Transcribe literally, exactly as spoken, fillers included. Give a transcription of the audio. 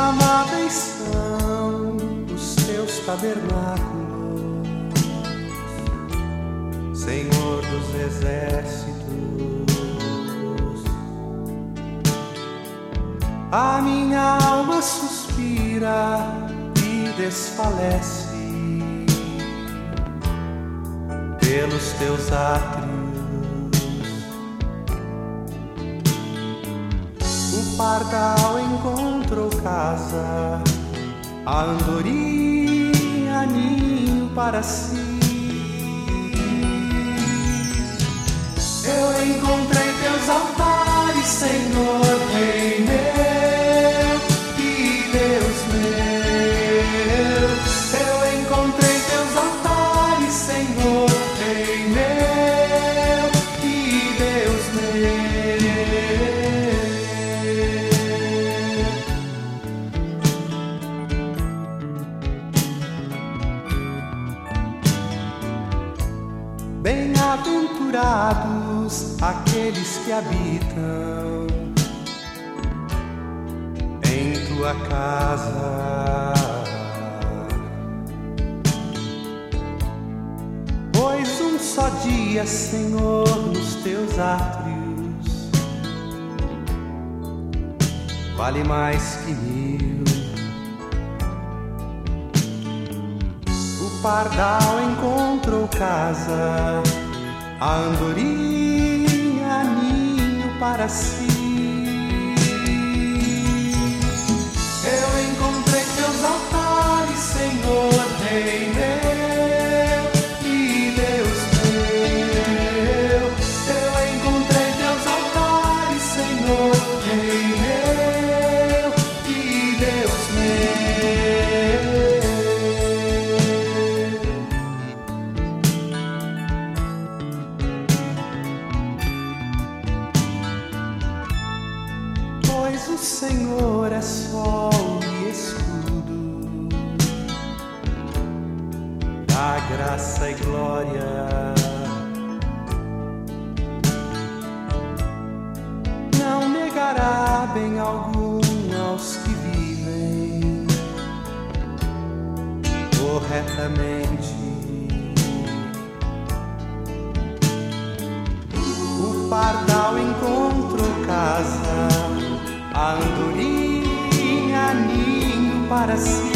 amáveis são os teus tabernáculos, Senhor dos exércitos. A minha alma suspira e desfalece pelos teus átrios. O pardal encontrou casa, a andorinha ninho para si. Eu encontrei teus altares, Senhor, Rei meu e Deus meu. Eu encontrei teus altares, Senhor, Rei meu e Deus meu. Bem-aventurados aqueles que habitam em tua casa, pois um só dia, Senhor, nos teus átrios vale mais que mil. O pardal encontrou casa, a andorinha ninho para si. Eu encontrei teus altares, Senhor, Rei meu e Deus meu. Eu encontrei teus altares, Senhor, Rei meu e Deus meu. Pois o Senhor é sol e escudo, dá graça e glória. Não negará bem algum aos que vivem corretamente. O pardal encontrou casa, a andorinha ninho para si.